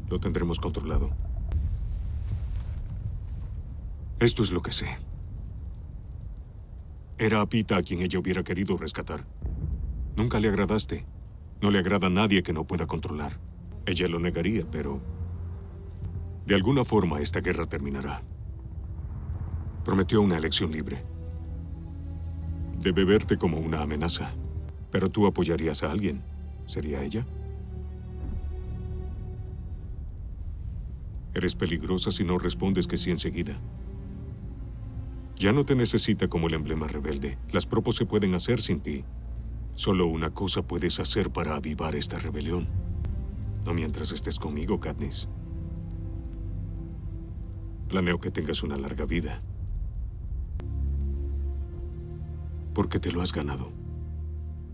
Lo tendremos controlado. Esto es lo que sé. Era a Pita a quien ella hubiera querido rescatar. Nunca le agradaste. No le agrada a nadie que no pueda controlar. Ella lo negaría, pero... de alguna forma esta guerra terminará. Prometió una elección libre. Debe verte como una amenaza. Pero tú apoyarías a alguien. ¿Sería ella? Eres peligrosa si no respondes que sí enseguida. Ya no te necesita como el emblema rebelde. Las propos se pueden hacer sin ti. Solo una cosa puedes hacer para avivar esta rebelión. No mientras estés conmigo, Katniss. Planeo que tengas una larga vida. Porque te lo has ganado.